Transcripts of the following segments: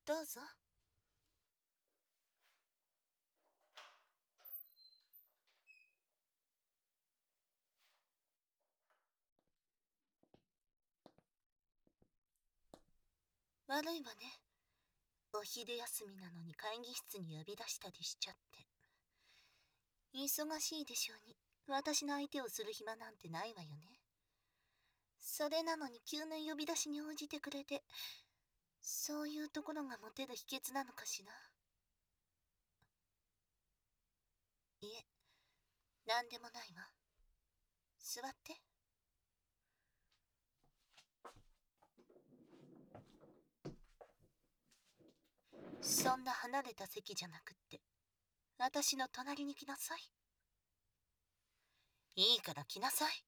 どうぞ。悪いわね。お昼休みなのに会議室に呼び出したりしちゃって。忙しいでしょうに、私の相手をする暇なんてないわよね。それなのに急な呼び出しに応じてくれて、そういうところがモテる秘訣なのかしら。いえ、なんでもないわ。座って。そんな離れた席じゃなくって、私の隣に来なさい。いいから来なさい。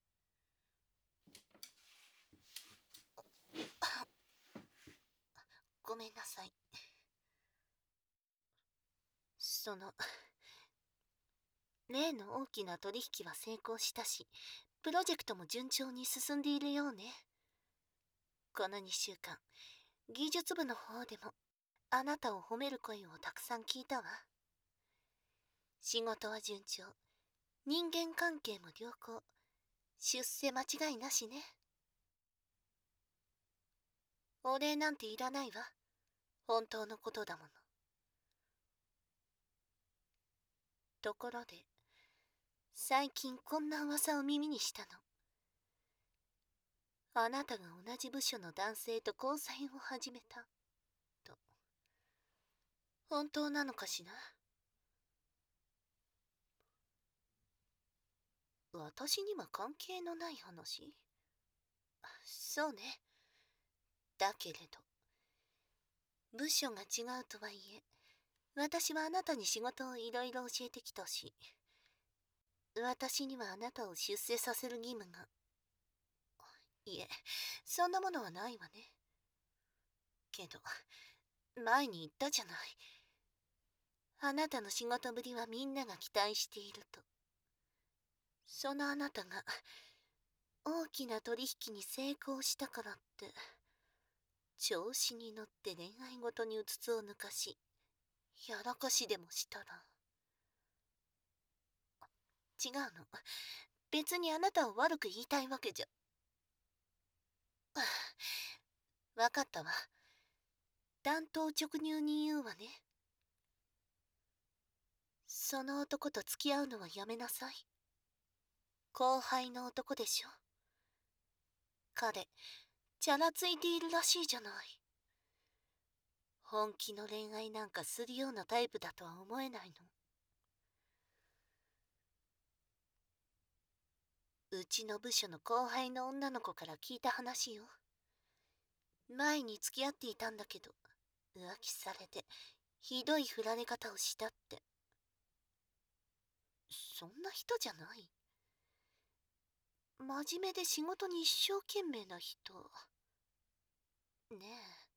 ごめんなさい。例の大きな取引は成功したし、プロジェクトも順調に進んでいるようね。この2週間、技術部の方でもあなたを褒める声をたくさん聞いたわ。仕事は順調、人間関係も良好、出世間違いなしね。お礼なんていらないわ。本当のことだもの。ところで、最近こんな噂を耳にしたの。あなたが同じ部署の男性と交際を始めたと。本当なのかしら。私には関係のない話。そうね。だけれど、部署が違うとはいえ、私はあなたに仕事をいろいろ教えてきたし、私にはあなたを出世させる義務が。いえ、そんなものはないわね。けど、前に言ったじゃない。あなたの仕事ぶりはみんなが期待していると。そのあなたが、大きな取引に成功したからって、調子に乗って恋愛ごとにうつつを抜かし、やらかしでもしたら。違うの。別にあなたを悪く言いたいわけじゃ。わかったわ。単刀直入に言うわね。その男と付き合うのはやめなさい。後輩の男でしょ。彼、チャラついているらしいじゃない。本気の恋愛なんかするようなタイプだとは思えないの。うちの部署の後輩の女の子から聞いた話よ。前に付き合っていたんだけど、浮気されて、ひどい振られ方をしたって。そんな人じゃない。真面目で仕事に一生懸命な人。ねえ。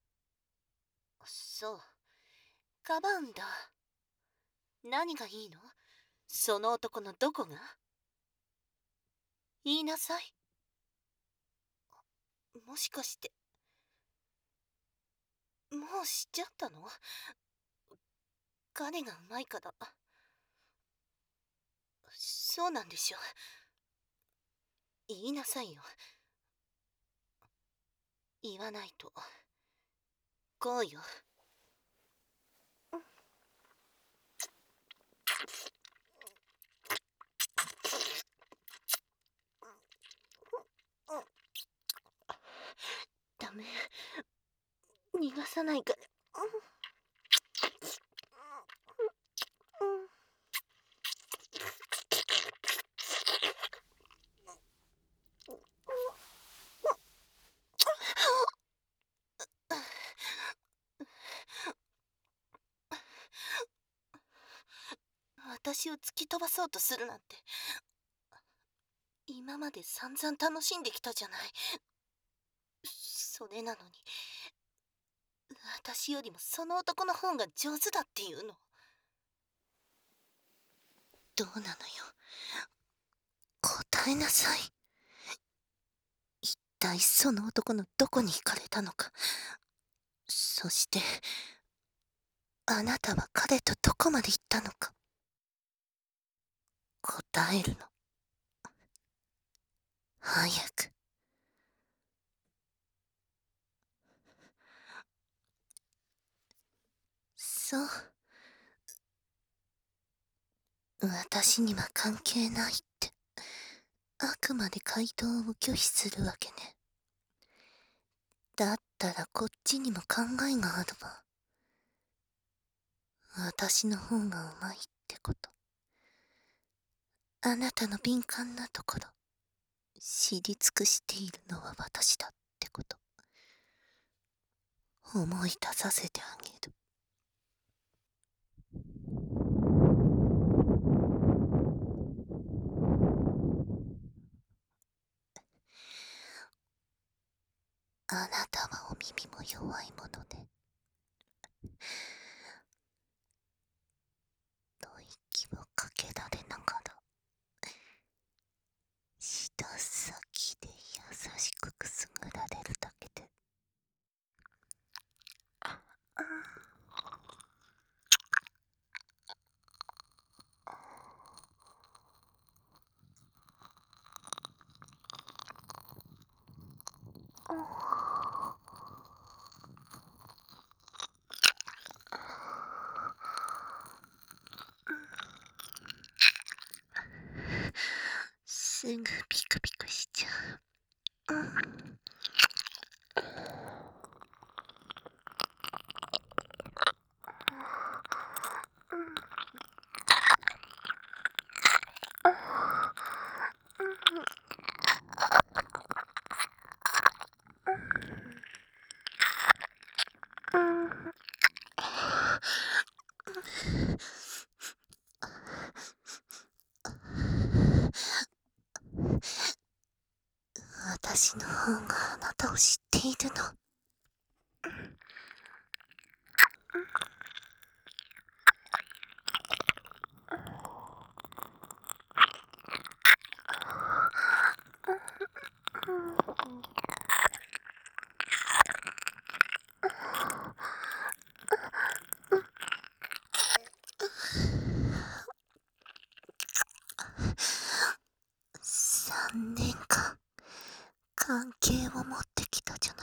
そう。かばうんだ。何がいいの？その男のどこが？言いなさい。もしかして、もう知っちゃったの？彼がうまいから。そうなんでしょ。言いなさいよ。言わないと。こうよ。ダメ。逃がさないから。私を突き飛ばそうとするなんて。今まで散々楽しんできたじゃない。それなのに、私よりもその男の方が上手だっていうの。どうなのよ。答えなさい。一体その男のどこに惹かれたのか。 そして、あなたは彼とどこまで行ったのか。答えるの。早く。そう。私には関係ないって。あくまで回答を拒否するわけね。だったらこっちにも考えがあるわ。私の方がうまいってこと。あなたの敏感なところ、知り尽くしているのは私だってこと。思い出させてあげる。あなたはお耳も弱いものね。と息をかけられながら、舌先で優しくくすぐられるだけで、すぐピクピクしちゃう。私の方があなたを知っているの。3年間、関係を持ってきたじゃない。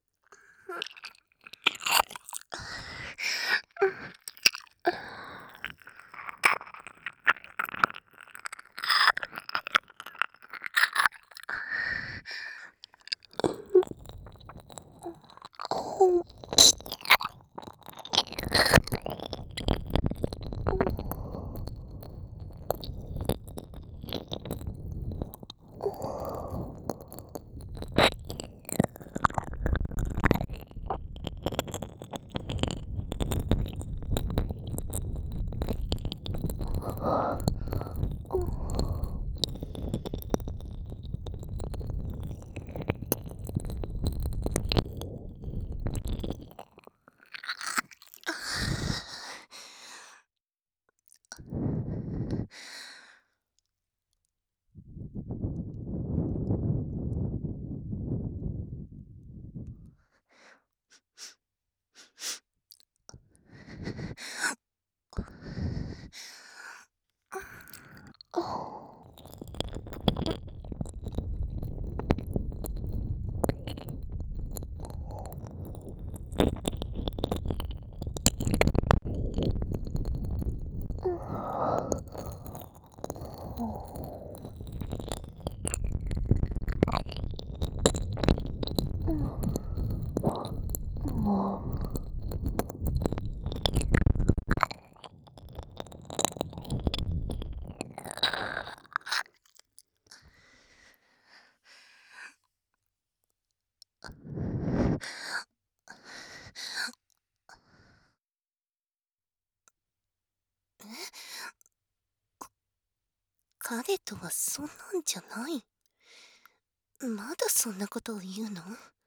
彼とはそんなんじゃない。まだそんなことを言うの？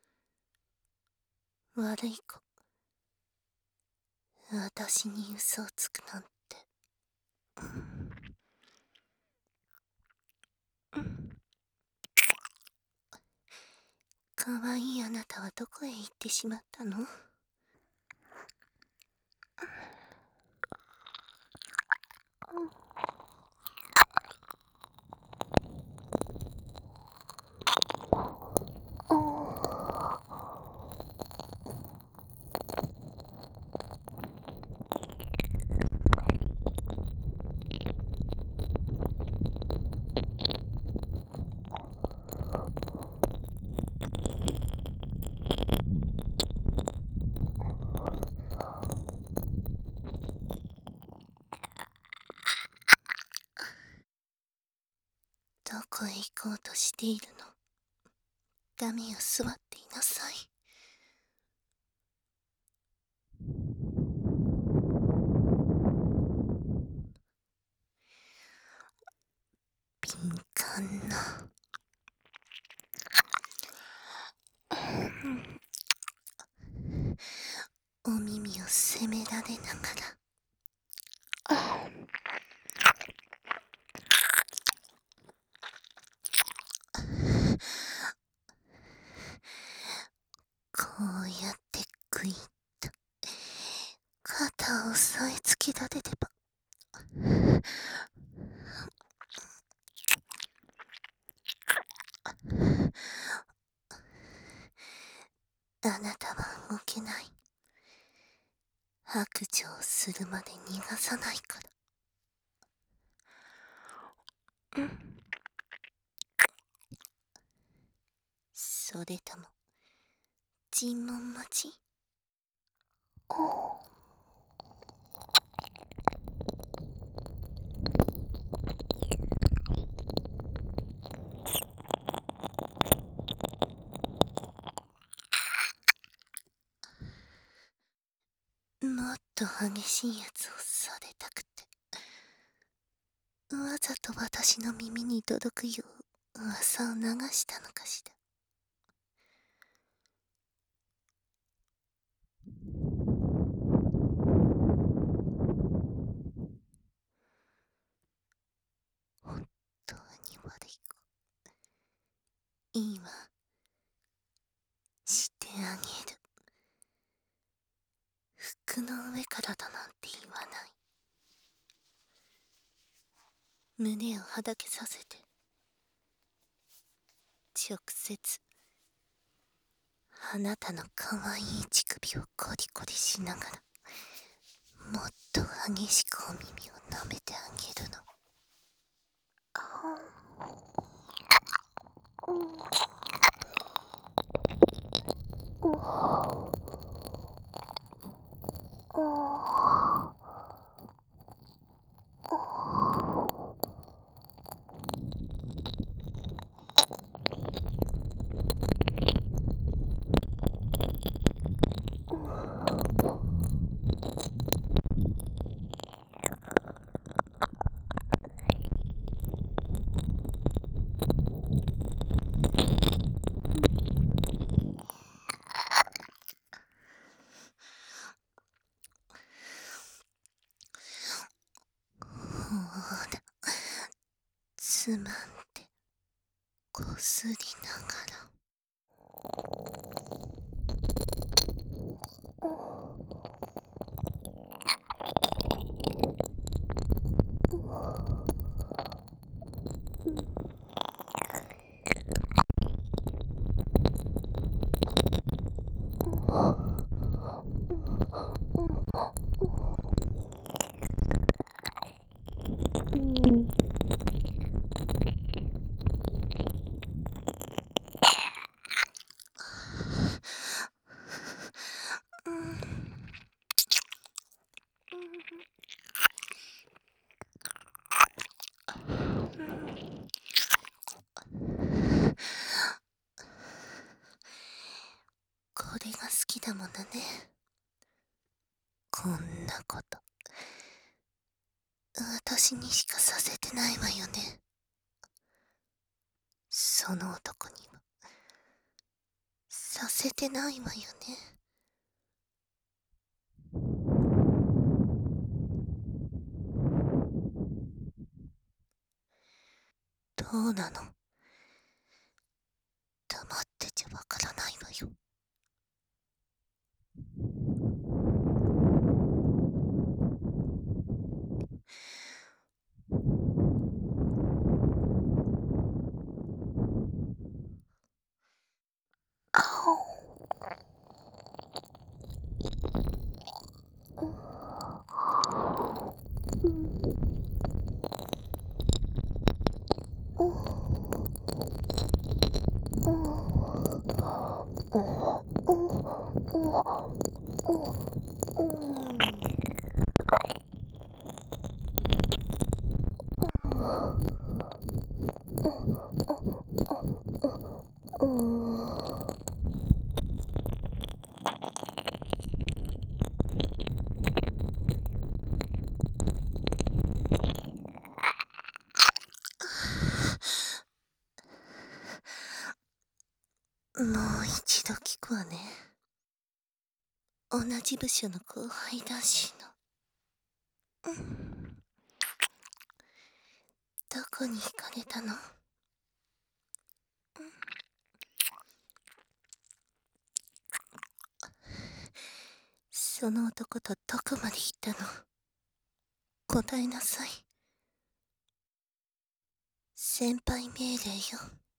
悪い子。私に嘘をつくなんて。かわいいあなたはどこへ行ってしまったの？ こうとしているの。ダメよ、座っていなさい。敏感な。お耳を責められながら。こうやってグイッと肩を押さえつけられれば、あなたは動けない。白状するまで逃がさないから。それとも尋問待ち？もっと激しいやつをされたくて、わざと私の耳に届くよう噂を流したのかしら。本当に悪い子。いいわ。してあげる。服の上からだなんて言わない。胸をはだけさせて、直接あなたの可愛い乳首をコリコリしながら、もっと激しくお耳を舐めてあげるの。ほら、つまんでこすりながら。これが好きだものね。こんなこと、私にしかさせてないわよね。その男にはさせてないわよね。どうなの？黙ってちゃわからないわよ。 もう一度聞くわね。同じ部署の後輩だしの。どこに惹かれたの？その男とどこまで行ったの？答えなさい。先輩命令よ。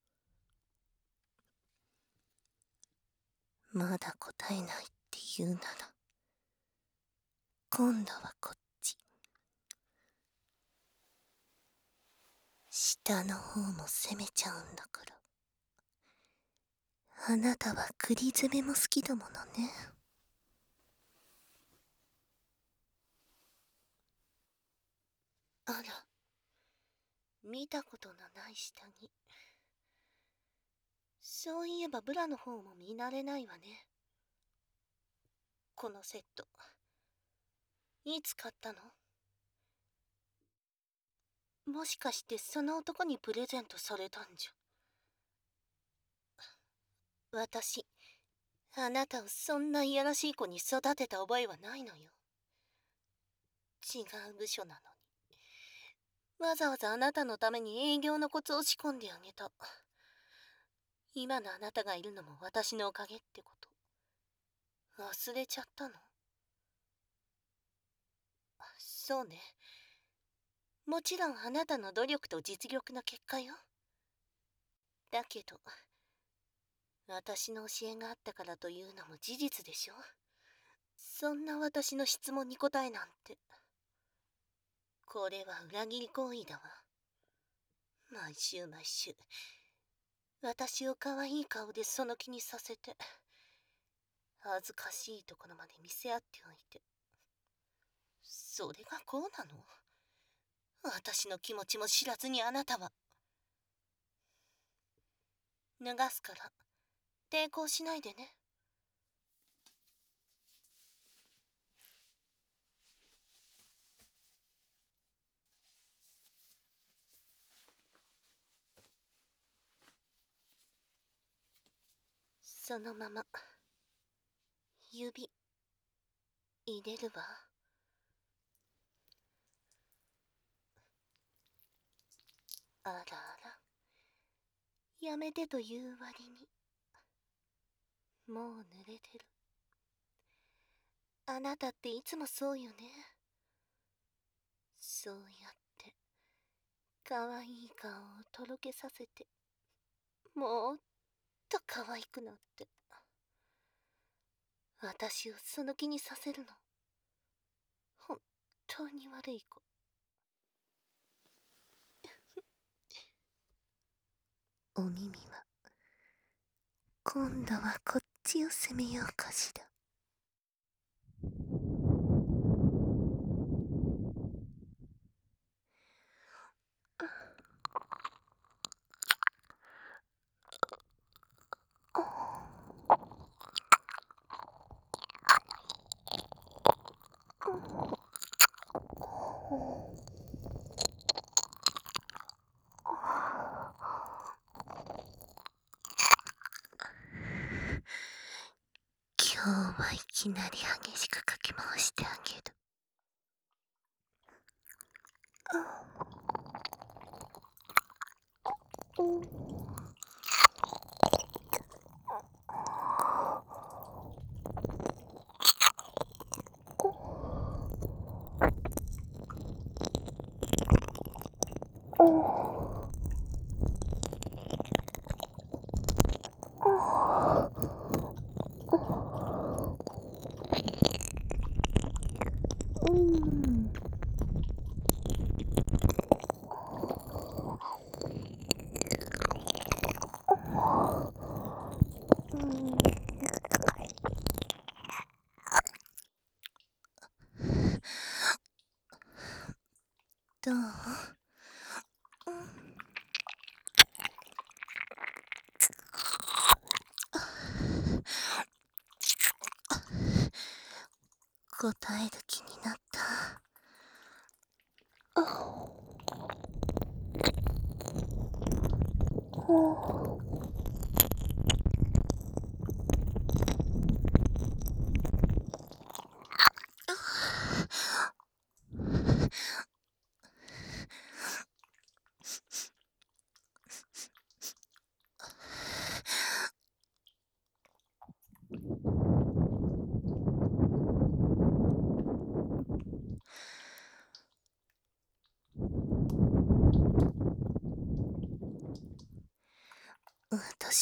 まだ答えないって言うなら、今度はこっち。下の方も攻めちゃうんだから。あなたは栗詰めも好きだものね。あら、見たことのない下着。そういえばブラの方も見慣れないわね。このセット、いつ買ったの？もしかしてその男にプレゼントされたんじゃ。私、あなたをそんないやらしい子に育てた覚えはないのよ。違う部署なのに。わざわざあなたのために営業のコツを仕込んであげた。今のあなたがいるのも私のおかげってこと。忘れちゃったの？そうね。もちろんあなたの努力と実力の結果よ。だけど、私の教えがあったからというのも事実でしょ。そんな私の質問に答えなんて。これは裏切り行為だわ。毎週毎週、私を可愛い顔でその気にさせて、恥ずかしいところまで見せ合っておいて。それがこうなの？私の気持ちも知らずにあなたは。脱がすから、抵抗しないでね。そのまま、指、入れるわ。あらあら。やめてという割に、もう濡れてる。あなたっていつもそうよね。そうやって、可愛い顔をとろけさせて、もっと可愛くなって。私をその気にさせるの。本当に悪い子。お耳は、今度はこっちを攻めようかしら。今日はいきなり激しくかき回してあげる。どう？答える気になった。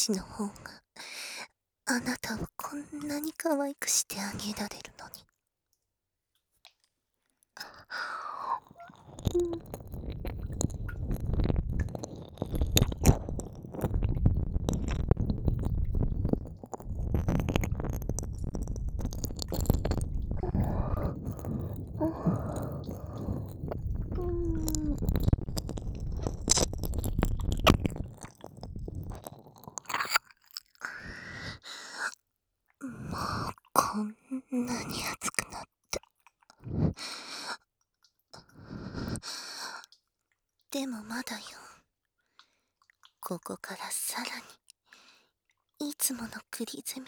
私の方があなたをこんなに可愛くしてあげられるのに。もうこんなに暑くなって。でもまだよ。ここからさらにいつもの栗攻め。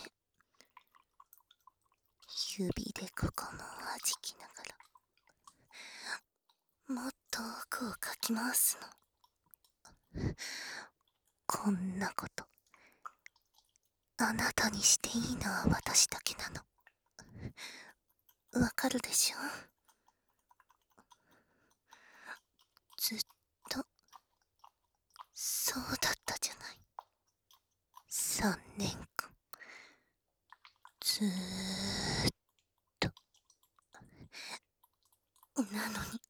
指でここもはじきながらもっと奥をかき回すの。こんなことあなたにしていいのは私だけなの。わかるでしょ？ずっとそうだったじゃない。3年間ずーっと。なのに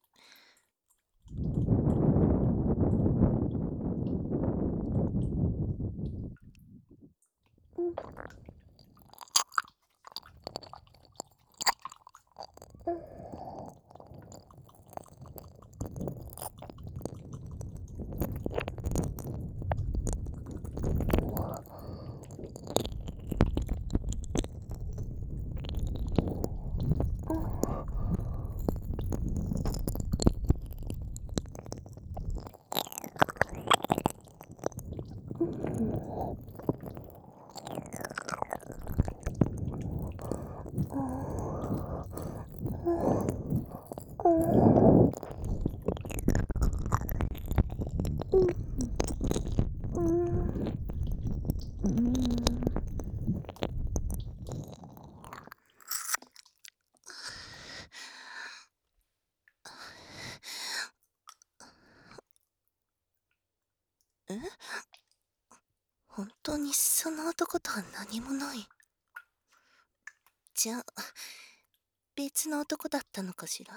本当にその男とは何もない。じゃあ別の男だったのかしら。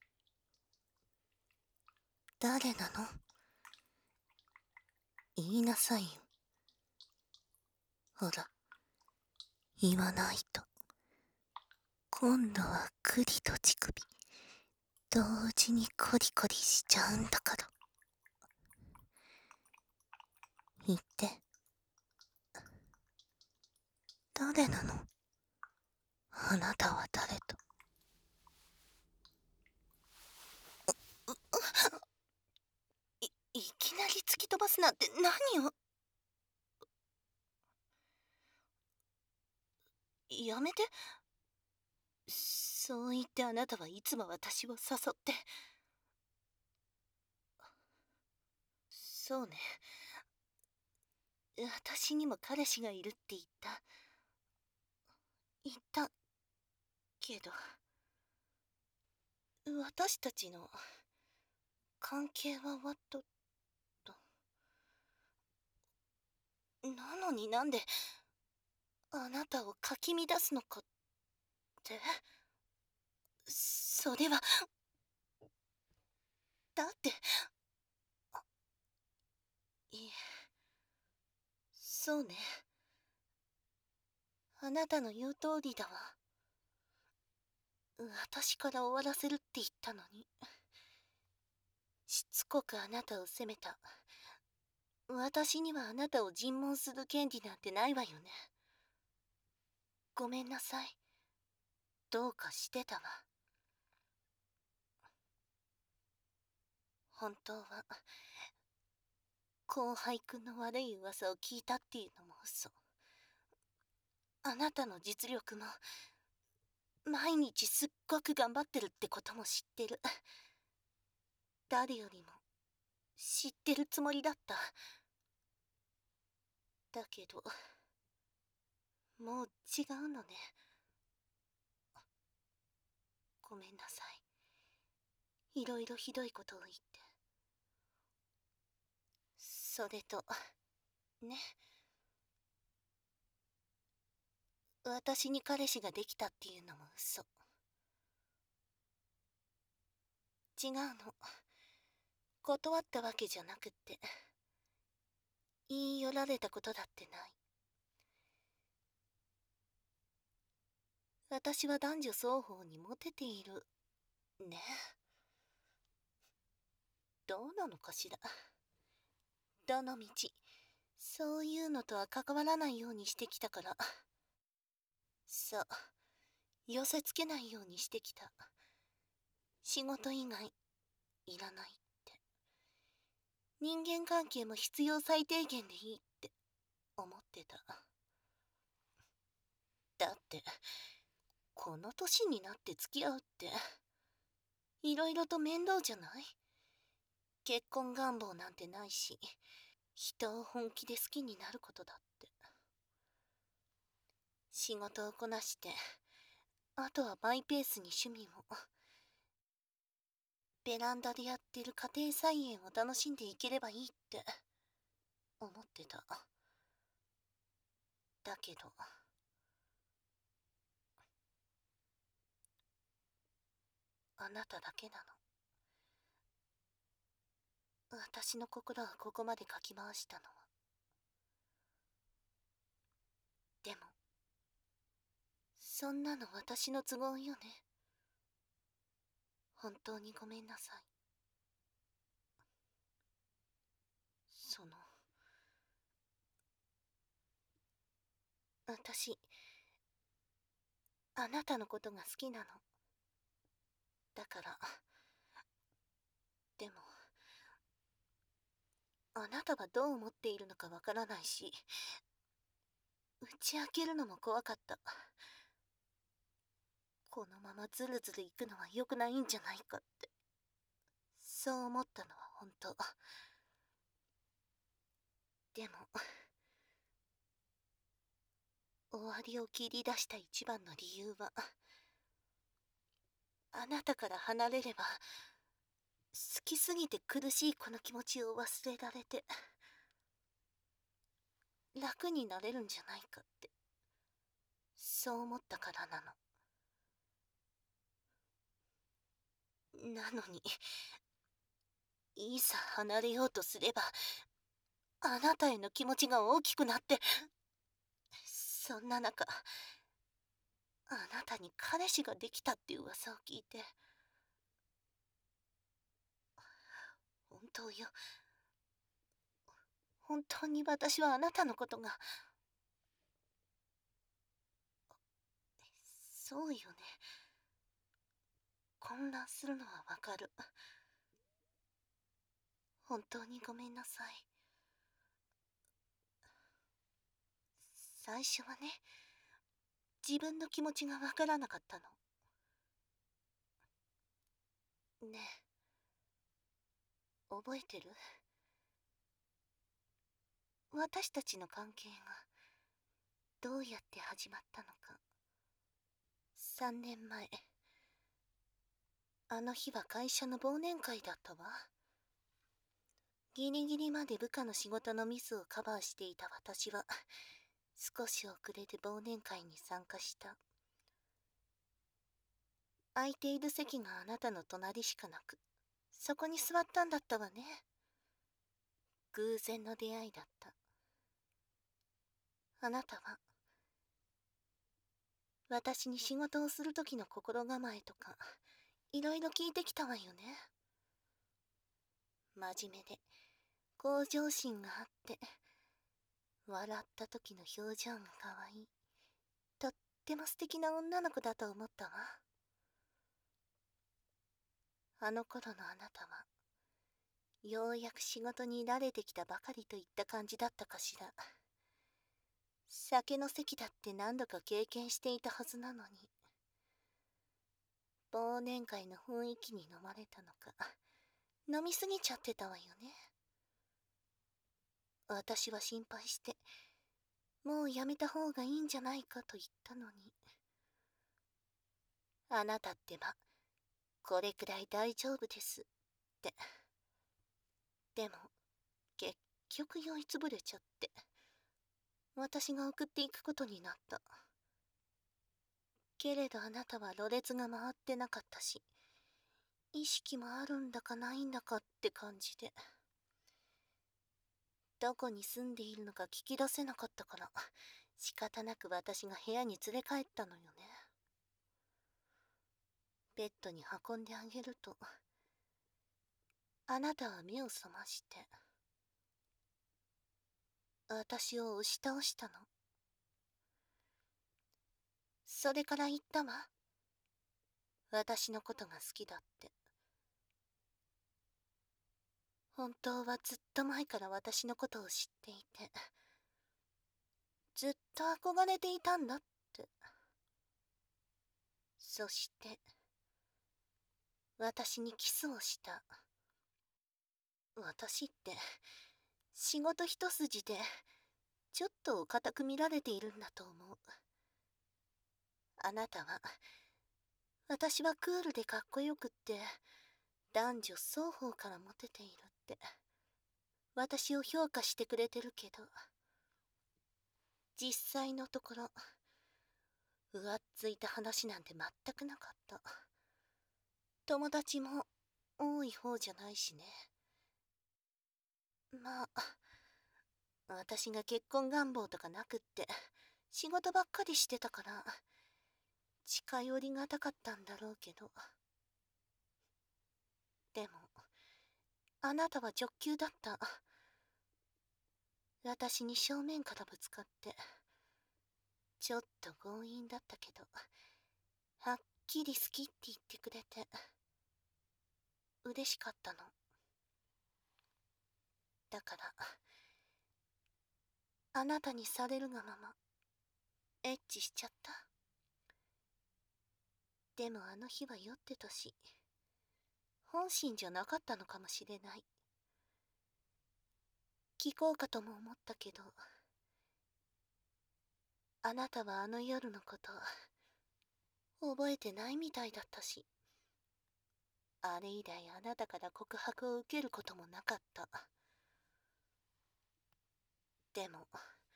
誰なの？言いなさいよ。ほら、言わないと今度は栗と乳首同時にコリコリしちゃうんだから。言って。誰なの？あなたは誰と。いきなり突き飛ばすなんて何を。やめて。そう言ってあなたはいつも私を誘って。そうね。私にも彼氏がいるって言ったけど、私たちの関係は終わっとった。なのになんであなたをかき乱すのかって。それはだって。いえ、そうね。あなたの言う通りだわ。私から終わらせるって言ったのに、しつこくあなたを責めた。私にはあなたを尋問する権利なんてないわよね。ごめんなさい。どうかしてたわ。本当は後輩くんの悪い噂を聞いたっていうのも嘘。あなたの実力も毎日すっごく頑張ってるってことも知ってる。誰よりも知ってるつもりだった。だけどもう違うのね。ごめんなさい。いろいろひどいことを言って。それとね、 私に彼氏ができたっていうのも嘘。違うの。断ったわけじゃなくって、言い寄られたことだってない。私は男女双方にモテている。ね。どうなのかしら。どのみち、そういうのとは関わらないようにしてきたから。そう、寄せつけないようにしてきた。仕事以外、いらないって。人間関係も必要最低限でいいって思ってた。だって、この年になって付き合うって、いろいろと面倒じゃない？結婚願望なんてないし、人を本気で好きになることだって。仕事をこなして、あとはマイペースに趣味も。ベランダでやってる家庭菜園を楽しんでいければいいって思ってた。だけど、あなただけなの。私の心をここまでかき回したのは。でも、そんなの私の都合よね。本当にごめんなさい。私、あなたのことが好きなの。だから、でも、あなたはどう思っているのかわからないし、打ち明けるのも怖かった。このままズルズルいくのは良くないんじゃないかって。そう思ったのは本当。でも、終わりを切り出した一番の理由は、あなたから離れれば、好きすぎて苦しいこの気持ちを忘れられて、楽になれるんじゃないかって、そう思ったからなの。なのに、いざ離れようとすれば、あなたへの気持ちが大きくなって、そんな中、あなたに彼氏ができたって噂を聞いて、本当よ。本当に私はあなたのことが、そうよね。混乱するのはわかる。本当にごめんなさい。最初はね、自分の気持ちがわからなかったの。ねえ、覚えてる？私たちの関係がどうやって始まったのか。3年前。あの日は会社の忘年会だったわ。ギリギリまで部下の仕事のミスをカバーしていた私は、少し遅れて忘年会に参加した。空いている席があなたの隣しかなく、そこに座ったんだったわね。偶然の出会いだった。あなたは、私に仕事をする時の心構えとか、いろいろ聞いてきたわよね。真面目で、向上心があって、笑った時の表情が可愛い。とっても素敵な女の子だと思ったわ。あの頃のあなたは、ようやく仕事に慣れてきたばかりといった感じだったかしら。酒の席だって何度か経験していたはずなのに。忘年会の雰囲気に飲まれたのか、飲みすぎちゃってたわよね。私は心配して、もうやめた方がいいんじゃないかと言ったのに。あなたってば、これくらい大丈夫ですって。でも、結局酔いつぶれちゃって、私が送っていくことになった。 けれどあなたはろれつが回ってなかったし、意識もあるんだかないんだかって感じで。どこに住んでいるのか聞き出せなかったから、仕方なく私が部屋に連れ帰ったのよね。ベッドに運んであげると、あなたは目を覚まして、私を押し倒したの。それから言ったわ。私のことが好きだって。本当はずっと前から私のことを知っていて、ずっと憧れていたんだって。そして、私にキスをした。私って、仕事一筋で、ちょっと固く見られているんだと思う。あなたは、私はクールでかっこよくって、男女双方からモテているって、私を評価してくれてるけど、実際のところ、浮ついた話なんて全くなかった。友達も多い方じゃないしね。まあ、私が結婚願望とかなくって、仕事ばっかりしてたから、近寄りがたかったんだろうけど。でも、あなたは直球だった。私に正面からぶつかって、ちょっと強引だったけど、はっきり好きって言ってくれて、嬉しかったの。だから、あなたにされるがまま、エッチしちゃった。でもあの日は酔ってたし、本心じゃなかったのかもしれない。聞こうかとも思ったけど、あなたはあの夜のこと、覚えてないみたいだったし、あれ以来あなたから告白を受けることもなかった。でも、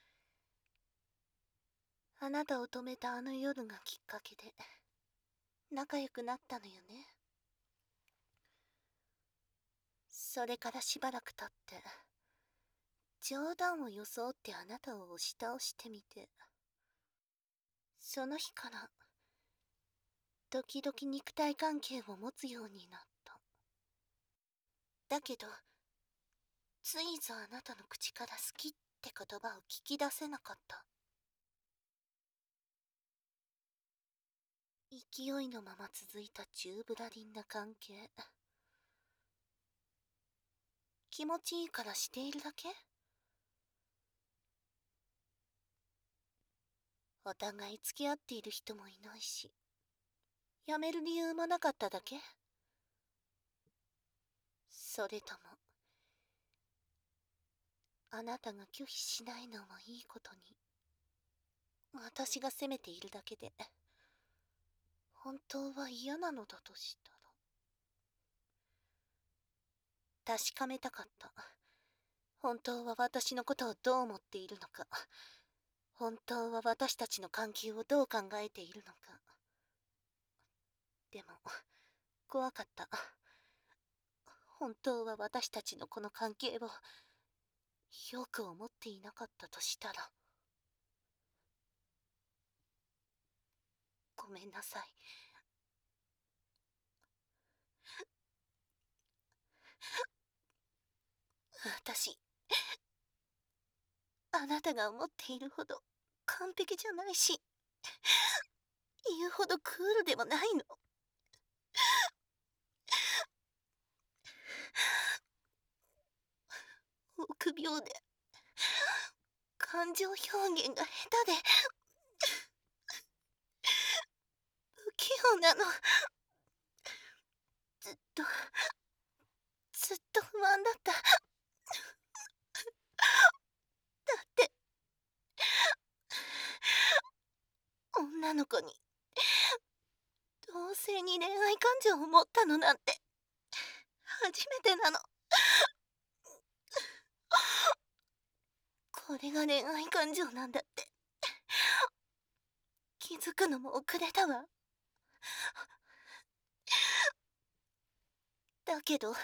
あなたを止めたあの夜がきっかけで、仲良くなったのよね。それからしばらく経って、冗談を装ってあなたを押し倒してみて、その日から、時々肉体関係を持つようになった。だけど、ついぞあなたの口から好きって言葉を聞き出せなかった。勢いのまま続いた宙ぶらりんな関係。気持ちいいからしているだけ？お互い付き合っている人もいないし、やめる理由もなかっただけ？それとも、あなたが拒否しないのもいいことに、私が責めているだけで、本当は嫌なのだとしたら。確かめたかった。本当は私のことをどう思っているのか。本当は私たちの関係をどう考えているのか。でも、怖かった。本当は私たちのこの関係を、よく思っていなかったとしたら。ごめんなさい。私、あなたが思っているほど完璧じゃないし、言うほどクールでもないの。臆病で、感情表現が下手で、不器用なの。ずっと、ずっと不安だった。だって、女の子に、同性に恋愛感情を持ったのなんて、初めてなの。これが恋愛感情なんだって、気づづくのも遅れたわ。だけど、あ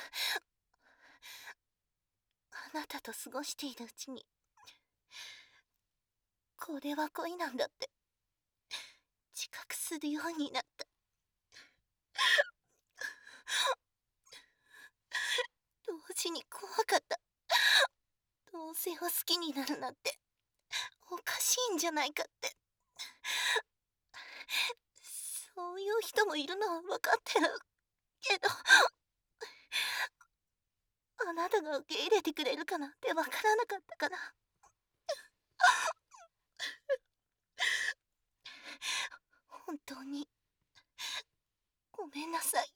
なたと過ごしているうちに、これは恋なんだって自覚するようになった。同時に怖かった。同性を好きになるなんておかしいんじゃないかって。そういう人もいるのは分かってるけど、あなたが受け入れてくれるかなんて分からなかったから。本当にごめんなさい。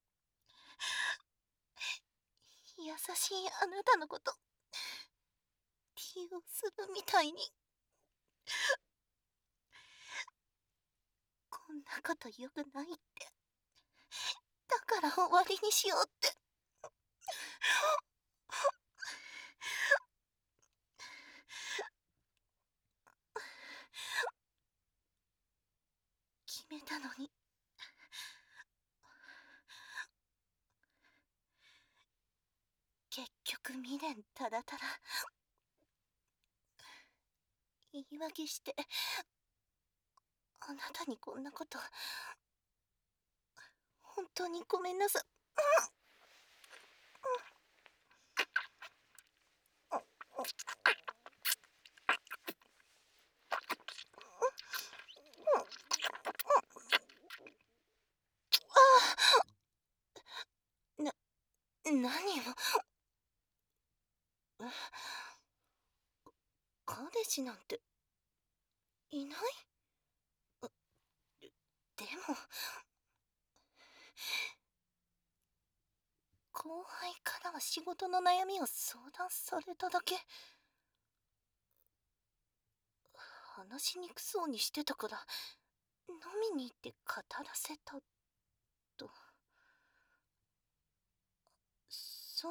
優しいあなたのこと利用するみたいに。こんなことよくないって。だから終わりにしようって。決めたのに。結局未練ただただ言い訳して、あなたにこんなこと、本当にごめんなさい。な、何を。彼氏なんていない。でも後輩からは仕事の悩みを相談されただけ。話しにくそうにしてたから飲みに行って語らせたと。そう、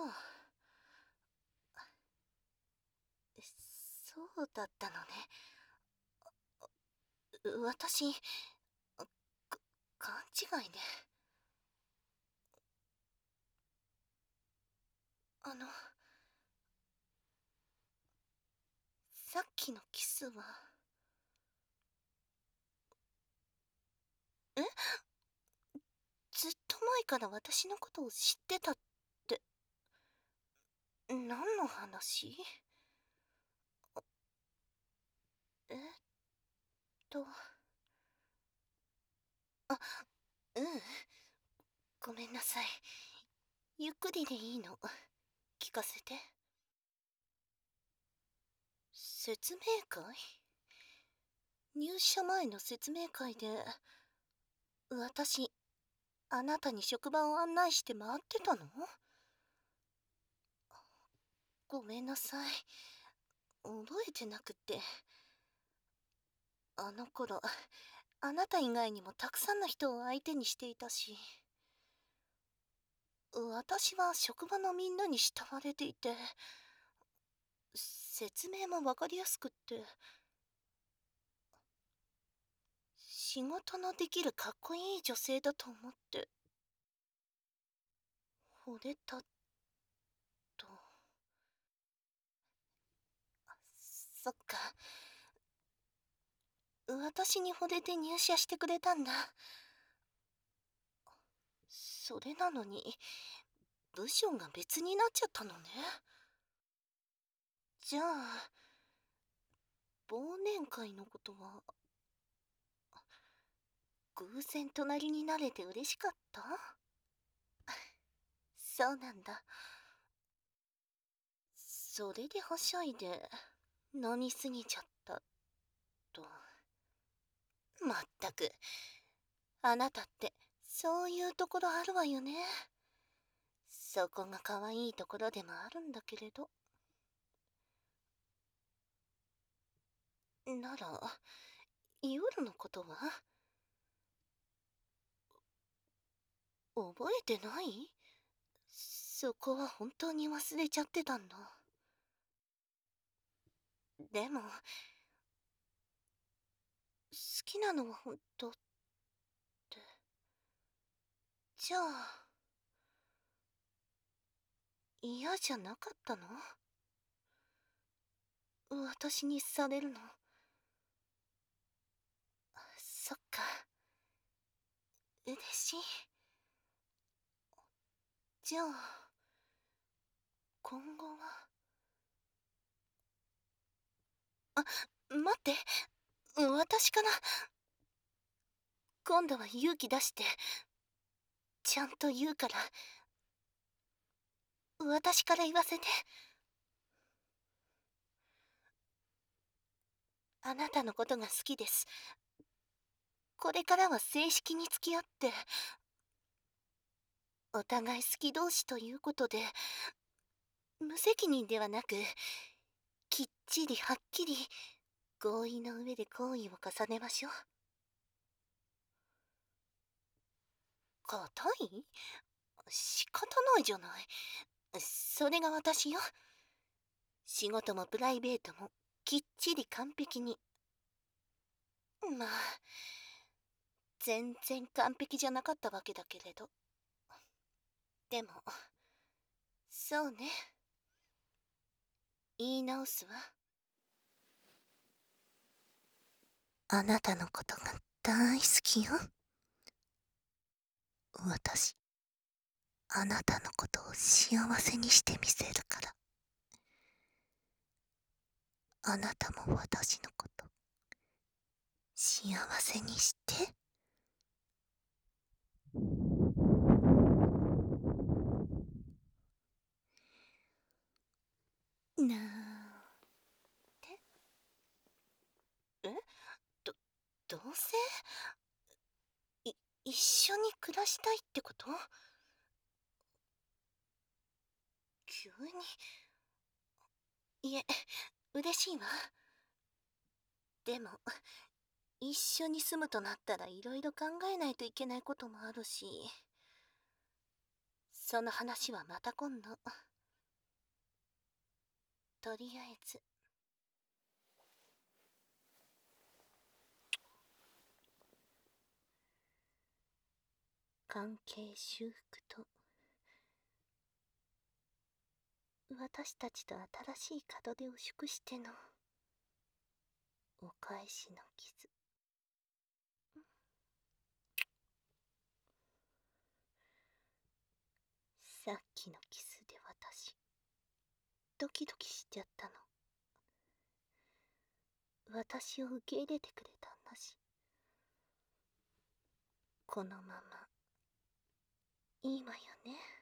そうだったのね。私、勘違いで。さっきのキスは。え、ずっと前から私のことを知ってたって、何の話？えっと、あ、うん、ごめんなさい。ゆっくりでいいの。聞かせて。説明会？入社前の説明会で、私、あなたに職場を案内して回ってたの？ごめんなさい。覚えてなくて。あの頃、あなた以外にもたくさんの人を相手にしていたし、私は職場のみんなに慕われていて、説明もわかりやすくって、仕事のできるかっこいい女性だと思って、惚れたと。そっか。私に惚れて入社してくれたんだ。それなのに、部署が別になっちゃったのね。じゃあ、忘年会のことは、偶然隣になれて嬉しかった？そうなんだ。それではしゃいで、飲みすぎちゃったと。まったく、あなたってそういうところあるわよね。そこが可愛いところでもあるんだけれど。なら、夜のことは覚えてない？そこは本当に忘れちゃってたんだ。でも、好きなのは本当って。じゃあ、嫌じゃなかったの？私にされるの。そっか。嬉しい。じゃあ、今後は。あ、待って。私から。今度は勇気出して、ちゃんと言うから。私から言わせて。あなたのことが好きです。これからは正式に付き合って、お互い好き同士ということで、無責任ではなく、きっちりはっきり、合意の上で行為を重ねましょう。固い？仕方ないじゃない。それが私よ。仕事もプライベートもきっちり完璧に。まあ、全然完璧じゃなかったわけだけれど。でも、そうね。言い直すわ。あなたのことが大好きよ。私、あなたのことを幸せにしてみせるから。あなたも私のこと、幸せにして。なーて。え？ど、同棲？一緒に暮らしたいってこと？急に。いえ、嬉しいわ。でも、一緒に住むとなったらいろいろ考えないといけないこともあるし、その話はまた今度。とりあえず。関係修復と、私たちと新しい門出を祝してのお返しの傷。さっきのキスで私ドキドキしちゃったの。私を受け入れてくれたんだし、このままいいわよね。